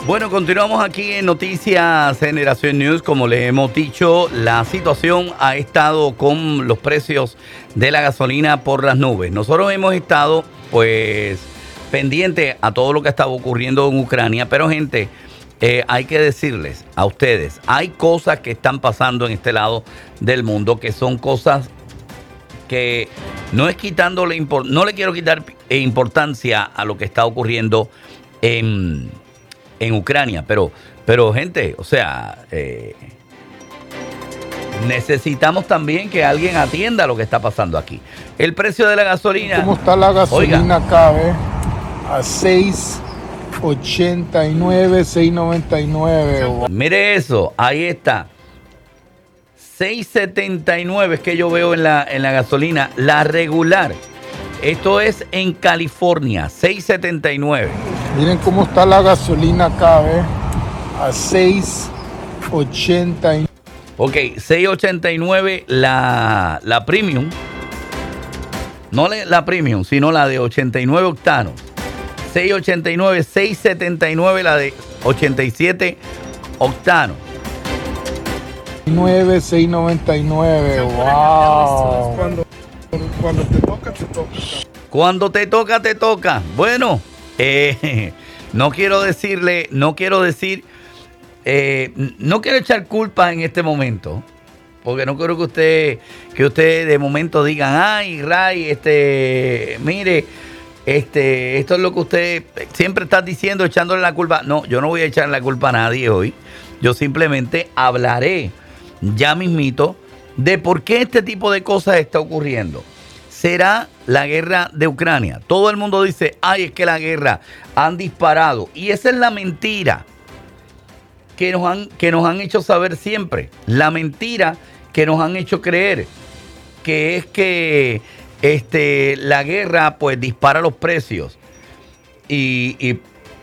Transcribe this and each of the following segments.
Bueno, continuamos aquí en Noticias Generación News. Como les hemos dicho, la situación ha estado con los precios de la gasolina por las nubes. Nosotros hemos estado, pues, pendientes a todo lo que estaba ocurriendo en Ucrania, pero gente, hay que decirles a ustedes, hay cosas que están pasando en este lado del mundo que son cosas que no es quitándole, no le quiero quitar importancia a lo que está ocurriendo en Ucrania, pero gente, o sea, necesitamos también que alguien atienda lo que está pasando aquí. El precio de la gasolina. ¿Cómo está la gasolina acá, a 6.89, 6.99? Mire eso, ahí está. 6.79 es que yo veo en la gasolina, la regular. Esto es en California, 6.79. Miren cómo está la gasolina acá, a 6.89. Ok, 6.89 la premium. No la premium, sino la de 89 octanos. 6.89, 6.79 la de 87 octanos. 6.99, wow. Cuando te toca, te toca. Cuando te toca, te toca. Bueno, no quiero echar culpa en este momento, porque no quiero que usted de momento digan, ay, Ray, mire, esto es lo que usted siempre está diciendo, echándole la culpa. No, yo no voy a echar la culpa a nadie hoy. Yo simplemente hablaré ya mismito de por qué este tipo de cosas está ocurriendo. ¿Será la guerra de Ucrania? Todo el mundo dice, ay, es que la guerra han disparado. Y esa es la mentira que nos han hecho saber siempre. La mentira que nos han hecho creer, que es que la guerra pues dispara los precios. Y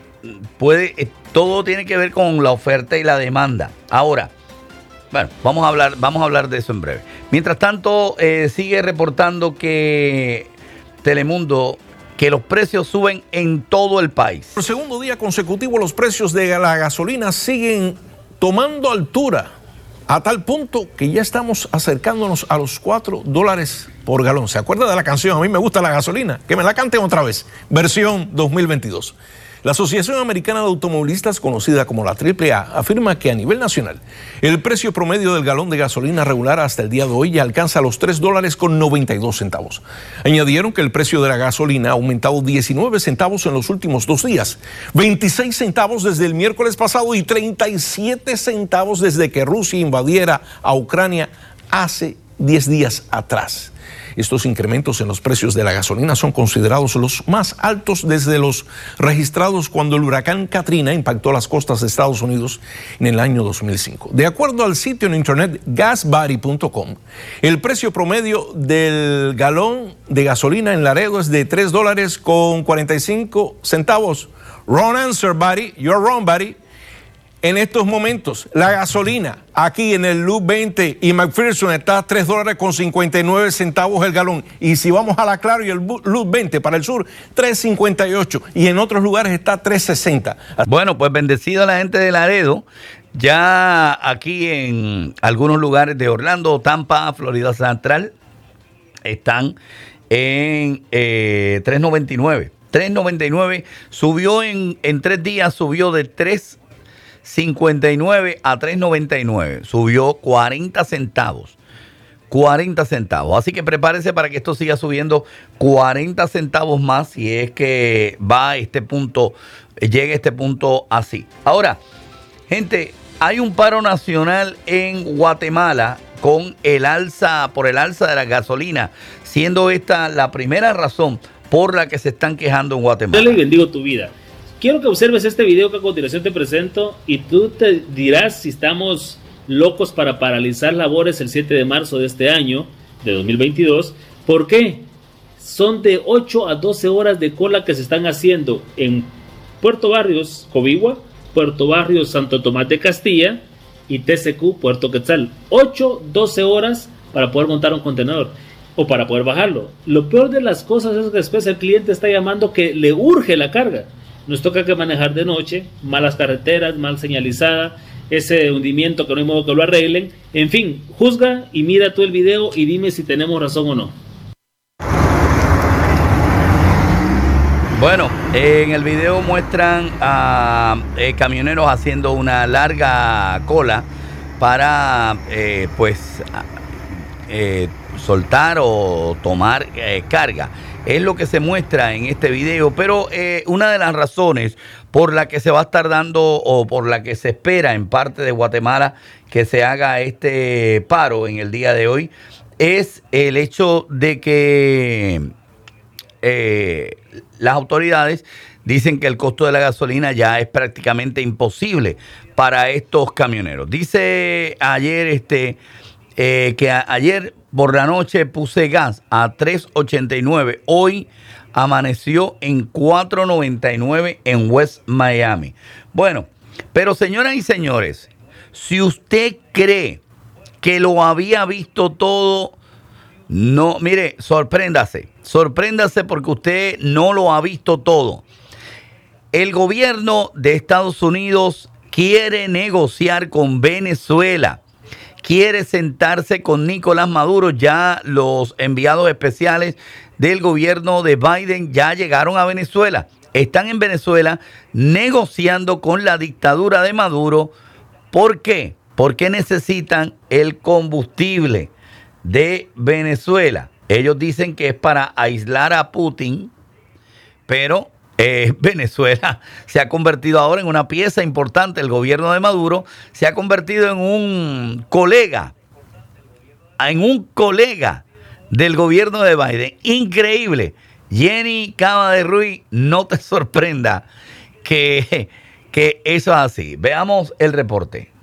todo tiene que ver con la oferta y la demanda. Ahora, bueno, vamos a hablar de eso en breve. Mientras tanto, sigue reportando que Telemundo, que los precios suben en todo el país. Por segundo día consecutivo, los precios de la gasolina siguen tomando altura, a tal punto que ya estamos acercándonos a los $4 por galón. ¿Se acuerda de la canción? A mí me gusta la gasolina. Que me la canten otra vez. Versión 2022. La Asociación Americana de Automovilistas, conocida como la AAA, afirma que a nivel nacional el precio promedio del galón de gasolina regular hasta el día de hoy ya alcanza los $3.92. Añadieron que el precio de la gasolina ha aumentado 19 centavos en los últimos 2 días, 26 centavos desde el miércoles pasado y 37 centavos desde que Rusia invadiera a Ucrania hace 10 días atrás. Estos incrementos en los precios de la gasolina son considerados los más altos desde los registrados cuando el huracán Katrina impactó las costas de Estados Unidos en el año 2005. De acuerdo al sitio en internet gasbuddy.com, el precio promedio del galón de gasolina en Laredo es de $3.45. Wrong answer, buddy. You're wrong, buddy. En estos momentos, la gasolina aquí en el Loop 20 y McPherson está a $3.59 el galón. Y si vamos a la Claro y el Loop 20 para el sur, $3.58. Y en otros lugares está $3.60. Bueno, pues bendecido a la gente de Laredo. Ya aquí en algunos lugares de Orlando, Tampa, Florida Central, están en $3.99. $3.99 subió en 3 días, subió de $3.59 a $3.99, subió 40 centavos. 40 centavos. Así que prepárese para que esto siga subiendo 40 centavos más si es que va a este punto, llegue a este punto así. Ahora, gente, hay un paro nacional en Guatemala por el alza de la gasolina, siendo esta la primera razón por la que se están quejando en Guatemala. Dale y bendigo tu vida. Quiero que observes este video que a continuación te presento y tú te dirás si estamos locos para paralizar labores el 7 de marzo de este año, de 2022. ¿Por qué? Son de 8 a 12 horas de cola que se están haciendo en Puerto Barrios, Cobigua, Puerto Barrios, Santo Tomás de Castilla y TCQ, Puerto Quetzal. 8-12 horas para poder montar un contenedor o para poder bajarlo. Lo peor de las cosas es que después el cliente está llamando que le urge la carga. nos toca que manejar de noche, malas carreteras, mal señalizada, ese hundimiento que no hay modo que lo arreglen. En fin, juzga y mira tú el video y dime si tenemos razón o no. Bueno, en el video muestran a camioneros haciendo una larga cola para soltar o tomar carga. Es lo que se muestra en este video, pero una de las razones por la que se va a estar dando o por la que se espera en parte de Guatemala que se haga este paro en el día de hoy es el hecho de que las autoridades dicen que el costo de la gasolina ya es prácticamente imposible para estos camioneros. Dice ayer que ayer por la noche puse gas a $3.89. Hoy amaneció en $4.99 en West Miami. Bueno, pero señoras y señores, si usted cree que lo había visto todo, no, mire, sorpréndase porque usted no lo ha visto todo. El gobierno de Estados Unidos quiere negociar con Venezuela. Quiere sentarse con Nicolás Maduro. Ya los enviados especiales del gobierno de Biden ya llegaron a Venezuela. Están en Venezuela negociando con la dictadura de Maduro. ¿Por qué? Porque necesitan el combustible de Venezuela. Ellos dicen que es para aislar a Putin, pero Venezuela se ha convertido ahora en una pieza importante. El gobierno de Maduro se ha convertido en un colega del gobierno de Biden. Increíble. Jenny Cava de Ruiz, no te sorprenda que eso es así. Veamos el reporte.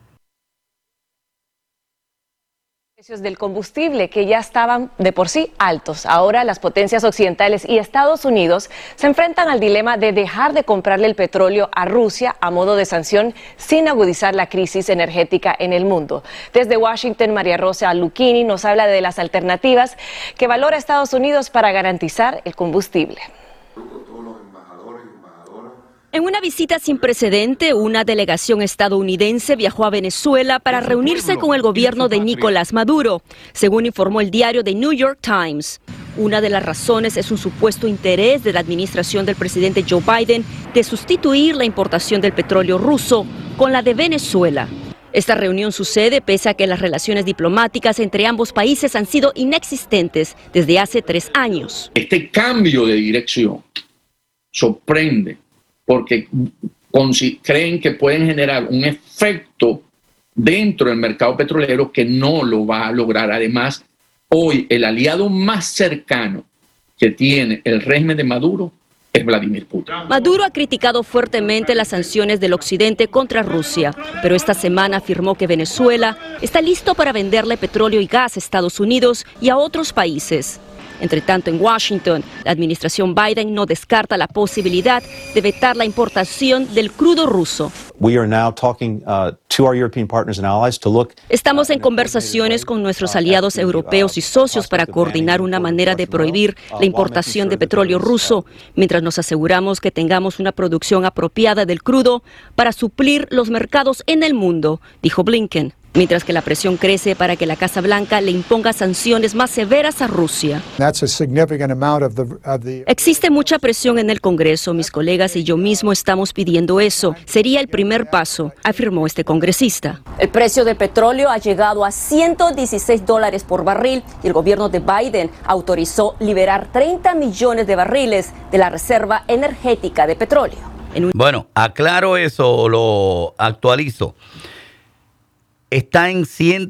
Precios del combustible que ya estaban de por sí altos. Ahora las potencias occidentales y Estados Unidos se enfrentan al dilema de dejar de comprarle el petróleo a Rusia a modo de sanción sin agudizar la crisis energética en el mundo. Desde Washington, María Rosa Lucchini nos habla de las alternativas que valora Estados Unidos para garantizar el combustible. En una visita sin precedente, una delegación estadounidense viajó a Venezuela para reunirse con el gobierno de Nicolás Maduro, según informó el diario The New York Times. Una de las razones es un supuesto interés de la administración del presidente Joe Biden de sustituir la importación del petróleo ruso con la de Venezuela. Esta reunión sucede pese a que las relaciones diplomáticas entre ambos países han sido inexistentes desde hace 3 años. Este cambio de dirección sorprende, porque creen que pueden generar un efecto dentro del mercado petrolero que no lo va a lograr. Además, hoy el aliado más cercano que tiene el régimen de Maduro es Vladimir Putin. Maduro ha criticado fuertemente las sanciones del occidente contra Rusia, pero esta semana afirmó que Venezuela está listo para venderle petróleo y gas a Estados Unidos y a otros países. Entre tanto, en Washington, la administración Biden no descarta la posibilidad de vetar la importación del crudo ruso. Estamos en conversaciones con nuestros aliados europeos y socios para coordinar una manera de prohibir la importación de petróleo ruso, mientras nos aseguramos que tengamos una producción apropiada del crudo para suplir los mercados en el mundo, dijo Blinken. Mientras que la presión crece para que la Casa Blanca le imponga sanciones más severas a Rusia. Existe mucha presión en el Congreso. Mis colegas y yo mismo estamos pidiendo eso. Sería el primer paso, afirmó este congresista. El precio del petróleo ha llegado a $116 por barril y el gobierno de Biden autorizó liberar 30 millones de barriles de la reserva energética de petróleo. Bueno, aclaro eso, lo actualizo. Está en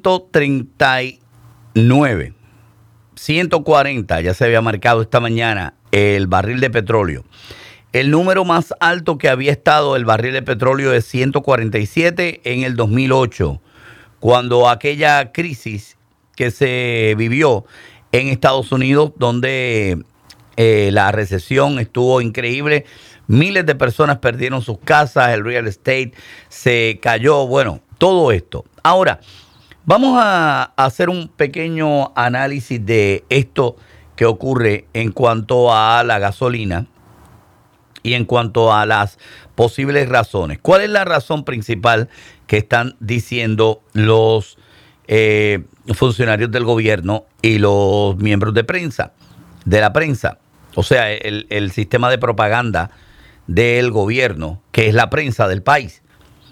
139, 140, ya se había marcado esta mañana el barril de petróleo. El número más alto que había estado el barril de petróleo es 147 en el 2008, cuando aquella crisis que se vivió en Estados Unidos, donde la recesión estuvo increíble. Miles de personas perdieron sus casas, el real estate se cayó, bueno, todo esto. Ahora, vamos a hacer un pequeño análisis de esto que ocurre en cuanto a la gasolina y en cuanto a las posibles razones. ¿Cuál es la razón principal que están diciendo los funcionarios del gobierno y los miembros de la prensa? O sea, el sistema de propaganda del gobierno, que es la prensa del país.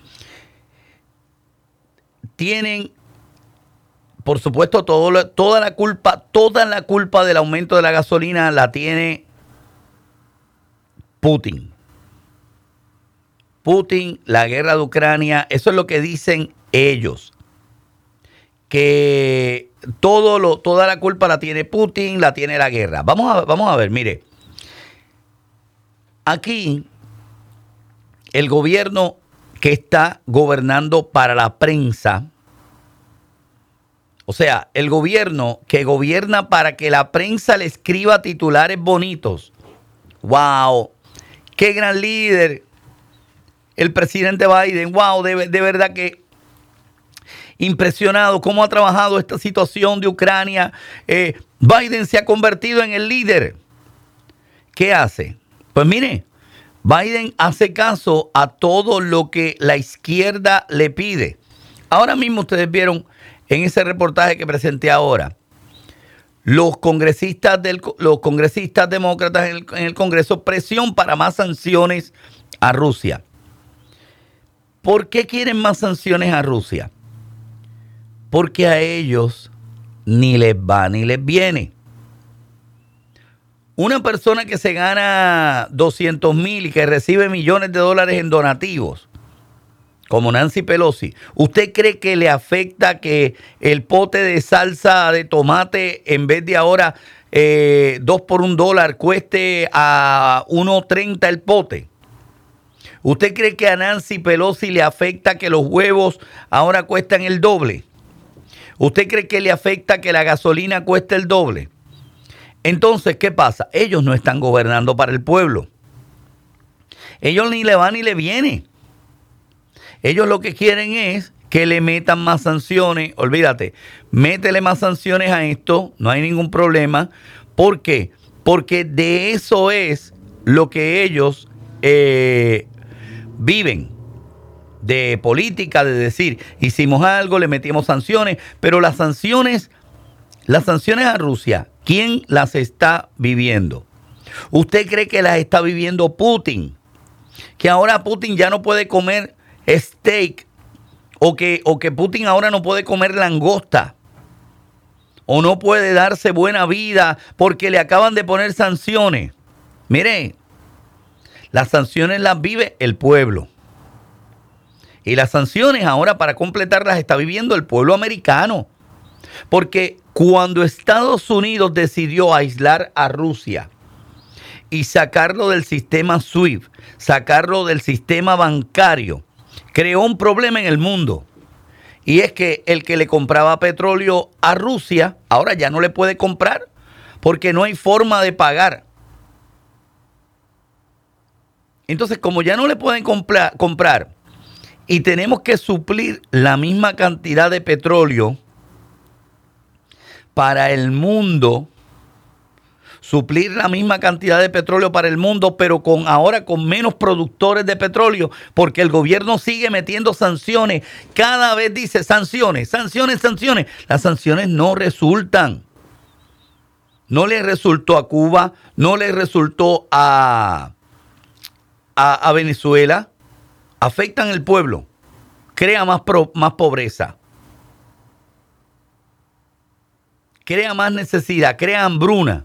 Tienen, por supuesto, toda la culpa del aumento de la gasolina la tiene Putin. Putin, la guerra de Ucrania, eso es lo que dicen ellos. Que toda la culpa la tiene Putin, la tiene la guerra. Vamos a ver, mire. Aquí, el gobierno que está gobernando para la prensa, o sea, el gobierno que gobierna para que la prensa le escriba titulares bonitos. ¡Wow! ¡Qué gran líder! El presidente Biden, wow, de verdad que impresionado cómo ha trabajado esta situación de Ucrania. Biden se ha convertido en el líder. ¿Qué hace? Pues mire, Biden hace caso a todo lo que la izquierda le pide. Ahora mismo ustedes vieron en ese reportaje que presenté ahora, los congresistas demócratas en el Congreso, presión para más sanciones a Rusia. ¿Por qué quieren más sanciones a Rusia? Porque a ellos ni les va ni les viene. Una persona que se gana 200,000 y que recibe millones de dólares en donativos, como Nancy Pelosi, ¿usted cree que le afecta que el pote de salsa de tomate, en vez de ahora 2 por $1, cueste a $1.30 el pote? ¿Usted cree que a Nancy Pelosi le afecta que los huevos ahora cuestan el doble? ¿Usted cree que le afecta que la gasolina cueste el doble? Entonces, ¿qué pasa? Ellos no están gobernando para el pueblo. Ellos ni le van ni le viene. Ellos lo que quieren es que le metan más sanciones. Olvídate, métele más sanciones a esto, no hay ningún problema. ¿Por qué? Porque de eso es lo que ellos viven. De política, de decir, hicimos algo, le metimos sanciones, pero las sanciones a Rusia, ¿quién las está viviendo? ¿Usted cree que las está viviendo Putin? Que ahora Putin ya no puede comer steak, o que Putin ahora no puede comer langosta, o no puede darse buena vida porque le acaban de poner sanciones. Mire, las sanciones las vive el pueblo. Y las sanciones ahora, para completarlas, está viviendo el pueblo americano. Porque cuando Estados Unidos decidió aislar a Rusia y sacarlo del sistema SWIFT, sacarlo del sistema bancario, creó un problema en el mundo. Y es que el que le compraba petróleo a Rusia, ahora ya no le puede comprar porque no hay forma de pagar. Entonces, como ya no le pueden comprar y tenemos que suplir la misma cantidad de petróleo para el mundo, suplir la misma cantidad de petróleo para el mundo, pero ahora con menos productores de petróleo, porque el gobierno sigue metiendo sanciones. Cada vez dice sanciones. Las sanciones no resultan. No le resultó a Cuba, no le resultó a Venezuela. Afectan al pueblo, crea más pobreza, crea más necesidad, crea hambruna.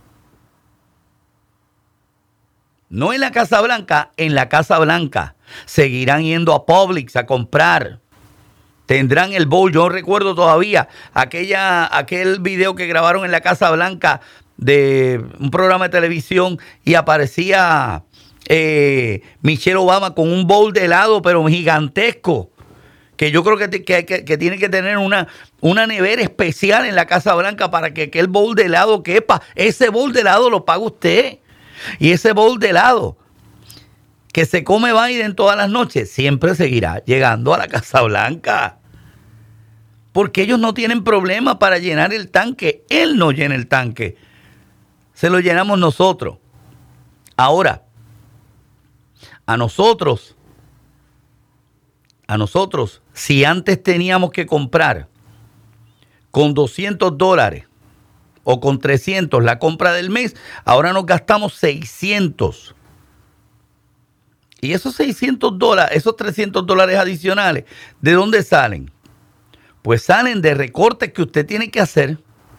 No en la Casa Blanca, en la Casa Blanca. Seguirán yendo a Publix a comprar. Tendrán el bowl. Yo recuerdo todavía aquel video que grabaron en la Casa Blanca de un programa de televisión y aparecía Michelle Obama con un bowl de helado, pero gigantesco, que yo creo que tiene que tener una nevera especial en la Casa Blanca para que el bowl de helado quepa. Ese bowl de helado lo paga usted, y ese bowl de helado que se come Biden todas las noches siempre seguirá llegando a la Casa Blanca, porque ellos no tienen problema para llenar el tanque. Él no llena el tanque, se lo llenamos nosotros. Ahora, A nosotros, si antes teníamos que comprar con $200 o con 300 la compra del mes, ahora nos gastamos 600. Y esos $600, esos $300 adicionales, ¿de dónde salen? Pues salen de recortes que usted tiene que hacer.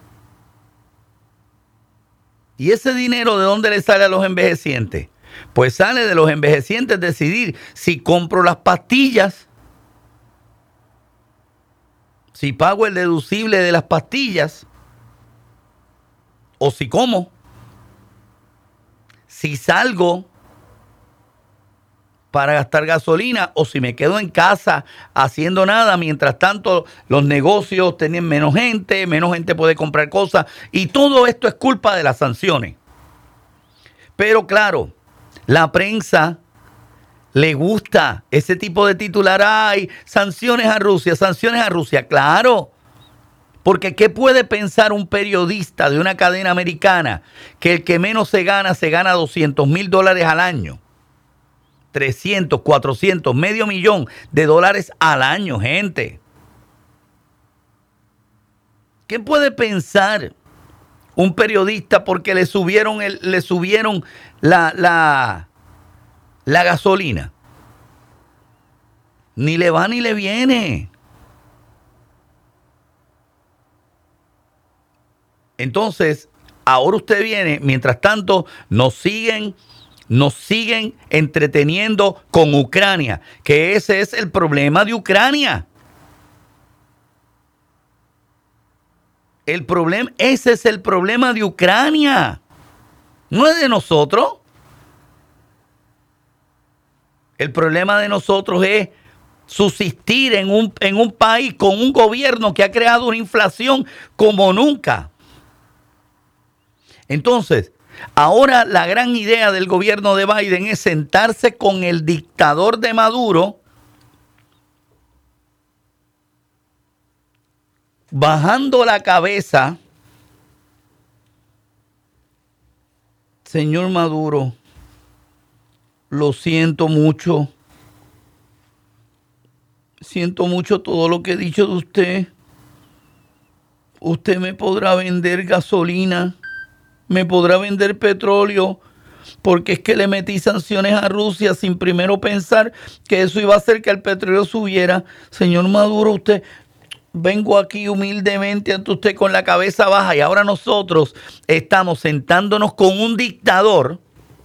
¿Y ese dinero de dónde le sale a los envejecientes? Pues sale de los envejecientes decidir si compro las pastillas, si pago el deducible de las pastillas, o si como, si salgo para gastar gasolina o si me quedo en casa haciendo nada. Mientras tanto, los negocios tienen menos gente puede comprar cosas y todo esto es culpa de las sanciones. Pero claro, la prensa le gusta ese tipo de titular. ¡Ay, sanciones a Rusia! Claro, porque ¿qué puede pensar un periodista de una cadena americana que el que menos se gana $200,000 al año? 300, 400, $500,000 al año, gente. ¿Qué puede pensar un periodista porque le subieron la gasolina? Ni le va ni le viene. Entonces, ahora usted viene, mientras tanto, nos siguen entreteniendo con Ucrania, que ese es el problema de Ucrania. Ese es el problema de Ucrania. No es de nosotros. El problema de nosotros es subsistir en un país con un gobierno que ha creado una inflación como nunca. Entonces, ahora la gran idea del gobierno de Biden es sentarse con el dictador de Maduro, bajando la cabeza. Señor Maduro, lo siento mucho. Siento mucho todo lo que he dicho de usted. Usted me podrá vender gasolina, me podrá vender petróleo, porque es que le metí sanciones a Rusia sin primero pensar que eso iba a hacer que el petróleo subiera. Señor Maduro, vengo aquí humildemente ante usted con la cabeza baja y ahora nosotros estamos sentándonos con un dictador,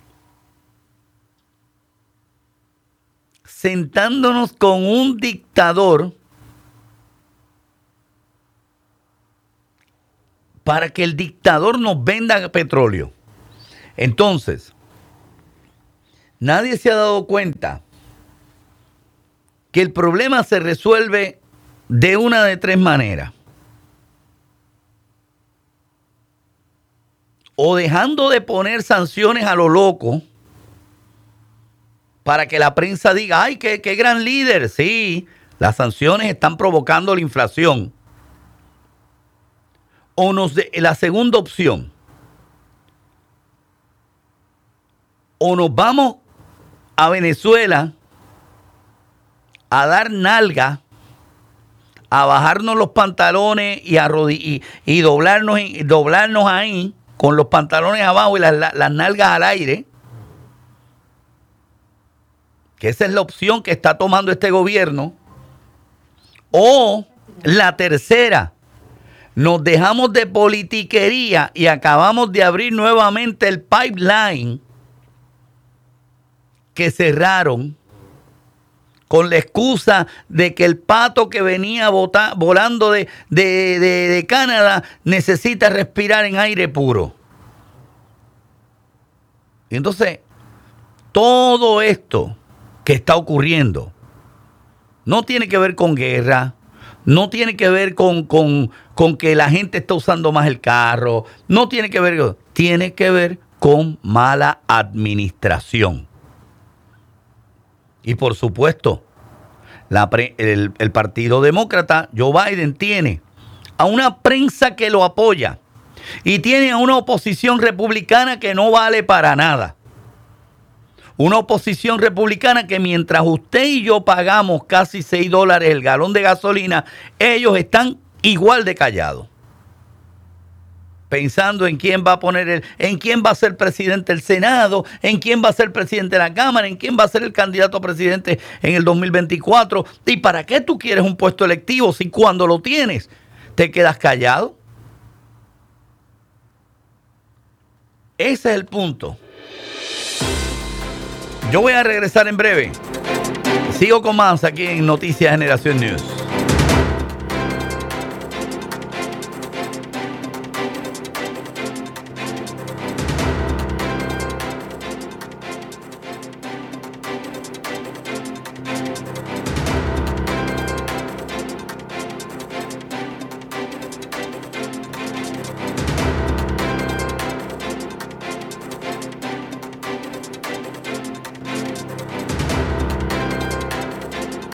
para que el dictador nos venda petróleo. Entonces, nadie se ha dado cuenta que el problema se resuelve de una de tres maneras. O dejando de poner sanciones a lo loco para que la prensa diga, ¡ay, qué gran líder! Sí, las sanciones están provocando la inflación. O la segunda opción, o nos vamos a Venezuela a dar nalga, a bajarnos los pantalones y doblarnos ahí con los pantalones abajo y las nalgas al aire, que esa es la opción que está tomando este gobierno. O la tercera, nos dejamos de politiquería y acabamos de abrir nuevamente el pipeline que cerraron con la excusa de que el pato que venía volando de Canadá necesita respirar en aire puro. Y entonces, todo esto que está ocurriendo no tiene que ver con guerra, no tiene que ver con que la gente está usando más el carro, tiene que ver con mala administración. Y por supuesto, el Partido Demócrata, Joe Biden, tiene a una prensa que lo apoya y tiene a una oposición republicana que no vale para nada. Una oposición republicana que mientras usted y yo pagamos casi $6 el galón de gasolina, ellos están igual de callados. Pensando en quién va a poner en quién va a ser presidente del Senado, en quién va a ser presidente de la Cámara, en quién va a ser el candidato a presidente en el 2024. ¿Y para qué tú quieres un puesto electivo si cuando lo tienes te quedas callado? Ese es el punto. Yo voy a regresar en breve. Sigo con más aquí en Noticias Generación News.